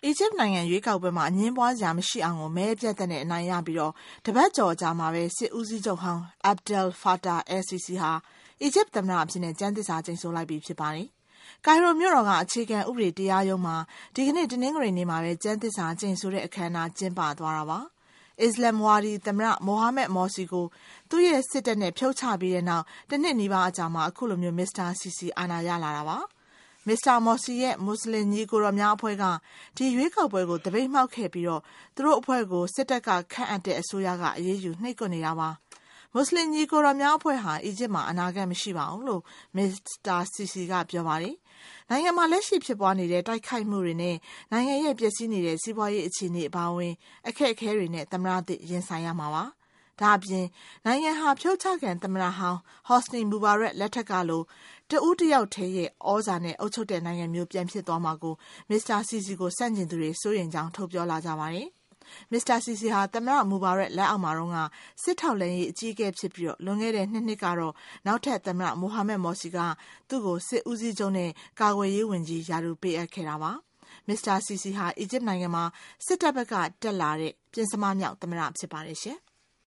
အီဂျစ်နိုင်ငံရွေးကောက်ပွဲမှာအငင်းပွားစရာမရှိအောင်ကိုမဲပြတ်တဲ့နဲ့အနိုင်ရပြီးတော့တပတ်ကျော်ကြာမှာပဲစစ်ဦးစီးချုပ်ဟောင်း Abdel Fattah el-Sisi ဟာအီဂျစ်သမ္မတအဖြစ်နဲ့ကျမ်းသစ္စာကျိန်ဆိုလိုက်ပြီဖြစ်ပါတယ်။ကိုင်ရိုမြို့တော်ကအခြေခံဥပဒေတရားရုံးမှာဒီကနေ့တနင်္ဂနွေနေ့မှာပဲကျမ်းသစ္စာကျိန်ဆိုတဲ့အခမ်းအနားကျင်းပသွားတာပါ။အစ္စလာမ်ဝါဒီသမ္မတမိုဟာမက်မော်စီကိုသူ့ရဲ့စစ်တပ်နဲ့ဖြုတ်ချပြီးတဲ့နောက်တစ်နှစ်နီးပါးအကြာမှာအခုလိုမျိုးမစ္စတာစီစီအာဏာရလာတာပါ။မစ္စတာမော်စီရဲ့မွတ်စလင်ညီကိုတော်များအဖွဲ့ကဒီရွေးကောက်ပွဲကိုတပိတ်မှောက်ခဲ့ပြီးတော့သူတို့အဖွဲ့ကိုစစ်တပ်ကခန့်အပ်တဲ့အစိုးရကအရေးယူနှိပ်ကွပ်နေတာပါ။မွတ်စလင်ညီကိုတော်များအဖွဲ့ဟာအီဂျစ်မှာအနာဂတ်မရှိပါဘူးလို့မစ္စတာစီစီကပြောပါတယ်။နိုင်ငံမှာလက်ရှိဖြစ်ပွားနေတဲ့တိုက်ခိုက်မှုတွေနဲ့နိုင်ငံရဲ့ပျက်စီးနေတဲ့စီးပွားရေးအခြေအနေအပါအဝင်အခက်အခဲတွေနဲ့သမ္မတသစ်ရင်ဆိုင်ရမှာပါ။ဒါအပြင်နိုင်ငံဟာဖြုတ်ချခံသမ္မတဟောင်းဟော့စနီမူဘာရက်လက်ထက်ကလိုတဦးတယောက်တည်းရဲ့ဩဇာနဲ့အုပ်ချုပ်တဲ့နိုင်ငံမျိုးပြန်ဖြစ်သွားမှာကိုမစ္စတာစီစီကိုစန့်ကျင်သူတွေစိုးရိမ်ကြောင်းထုတ်ပြောလာကြပါတယ်။မစ္စတာစီစီဟာသမ္မတမူဘာရက်လက်အောက်မှာတော့စစ်ထောက်လှမ်းရေးအကြီးအကဲဖြစ်ပြီးတော့လွန်ခဲ့တဲ့နှစ်ကတော့နောက်ထပ်သမ္မတမိုဟာမက်မော်စီကသူ့ကိုစစ်ဦးစီးချုပ်နဲ့ကာကွယ်ရေးဝန်ကြီးရာထူးပေးအပ်ခဲ့တာပါ။မစ္စတာစီစီဟာအီဂျစ်နိုင်ငံမှာစစ်တပ်ဘက်ကတက်လာတဲ့ပြင်စမမြောက်သမ္မတဖြစ်ပါတယ်ရှင်။